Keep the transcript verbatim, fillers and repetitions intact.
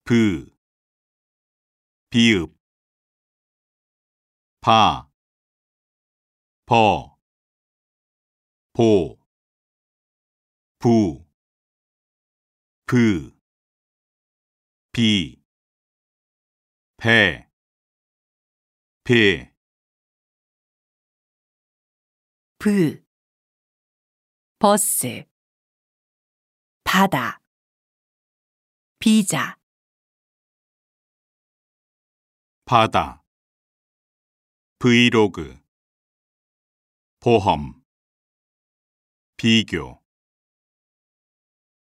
브, 비읍, 바, 버, 보, 부, 그, 비, 배, 배, 브, 버스, 바다, 비자, 바다, 브이로그, 보험, 비교